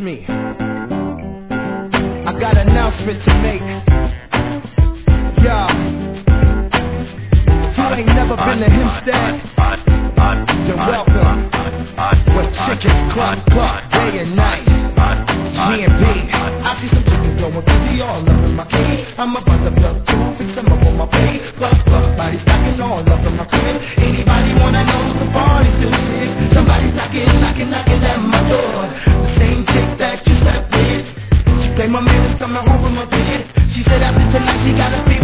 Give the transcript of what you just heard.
me. I got an announcement to make. Yo, you ain't never been to Hempstead, then welcome. Where chickens cluck day and night. G&B, I see some chickens going crazy, all up in my cage. I'm about to plug two, fix them up on my page. Plus, body stacking all up in my crib. Anybody wanna know the party's too sick? Somebody's knocking at my door. The same chick that you slept with. She played my man is coming home from my bed. She said after tonight she gotta be